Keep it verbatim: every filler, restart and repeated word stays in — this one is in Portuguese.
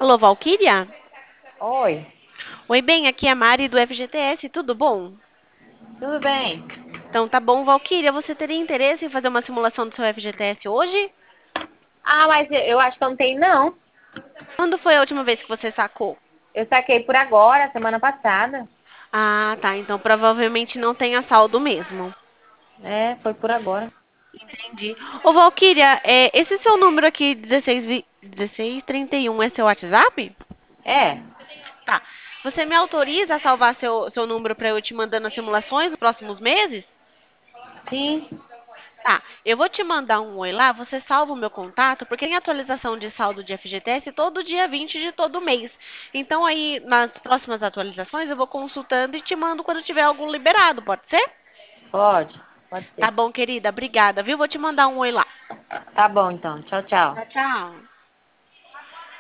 Alô, Valquíria? Oi, Oi, bem, aqui é a Mari do F G T S, tudo bom? tudo bem? Então tá bom, Valquíria, você teria interesse em fazer uma simulação do seu F G T S hoje? Ah, mas eu eu acho que eu não tenho, não. Quando foi a última vez que você sacou? Eu saquei por agora, semana passada. Ah, tá, então provavelmente não tenha saldo mesmo. É, foi por agora. Entendi. Ô, Valquíria, é, esse seu número aqui, dezesseis, vi- dezesseis trinta e um, é seu WhatsApp? É, Tá. Você me autoriza a salvar seu, seu número para eu ir te mandando as simulações nos próximos meses? sim, Tá, eu vou te mandar um oi lá, você salva o meu contato, porque tem atualização de saldo de F G T S todo dia vinte de todo mês. Então aí, nas próximas atualizações, eu vou consultando e te mando quando tiver algo liberado, pode ser? pode, pode Tá ser. bom, querida, obrigada, viu? Vou te mandar um oi lá. Tá bom então. Tchau, tchau. Tchau, tchau.